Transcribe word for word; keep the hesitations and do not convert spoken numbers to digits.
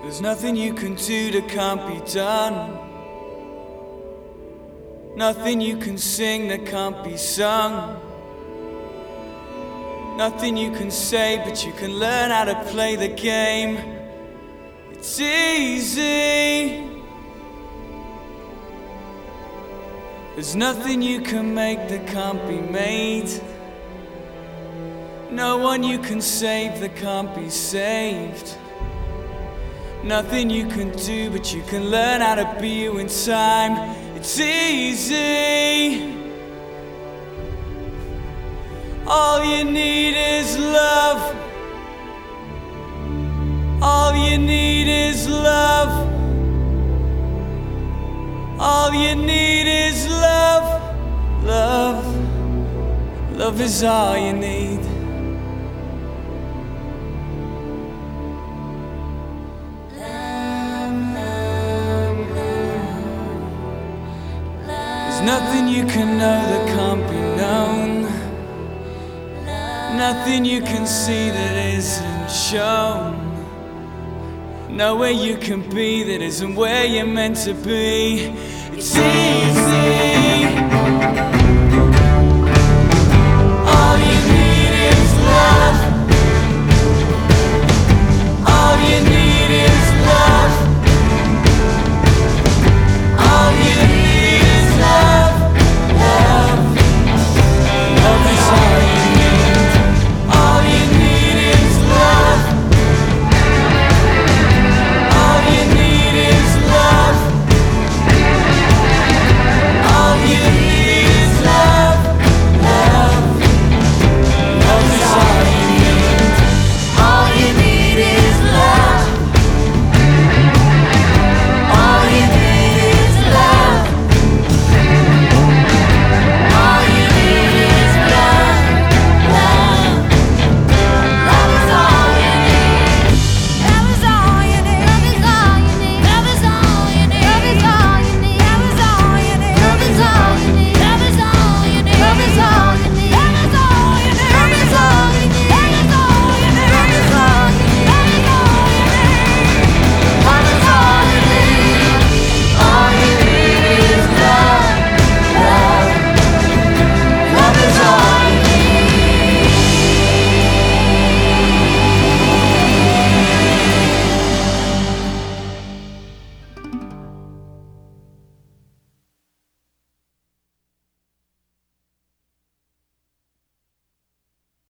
There's nothing you can do that can't be done. Nothing you can sing that can't be sung. Nothing you can say, but you can learn how to play the game. It's easy. There's nothing you can make that can't be made. No one you can save that can't be saved. Nothing you can do, but you can learn how to be you in time. It's easy. All you need is love. All you need is love. All you need is love. Love. Love is all you need. Nothing you can know that can't be known. Nothing you can see that isn't shown. Nowhere you can be that isn't where you're meant to be. It's easy.